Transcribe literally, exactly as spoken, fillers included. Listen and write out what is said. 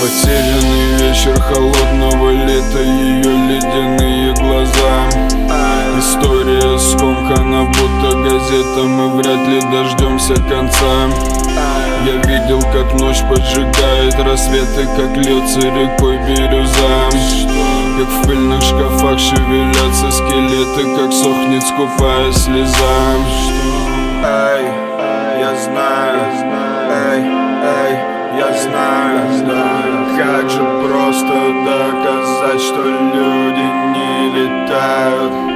Потерянный вечер холодного лета, ее ледяные глаза. История скомкана, будто газета, мы вряд ли дождемся конца. Я видел, как ночь поджигает рассветы, как льется рекой бирюза, как в пыльных шкафах шевелятся скелеты, как сохнет скупая слеза. Эй, я знаю, эй, эй, я знаю, как же просто доказать, что люди не летают.